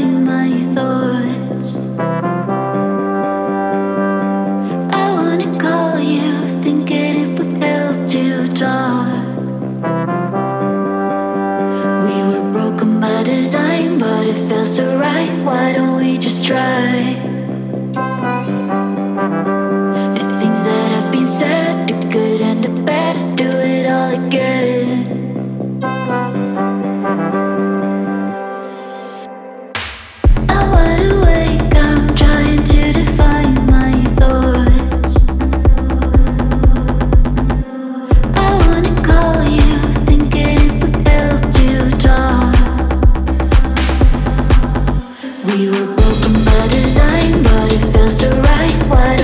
define my thoughts. I wanna call you, thinking it would help to talk. We were broken by design, but it felt so right. Why don't we just try? The things that have been said, the good and the bad, do it all again. I wide awake, I'm trying to define my thoughts. I wanna call you, thinking it would help to talk. We were broken by design, but it felt so right. Why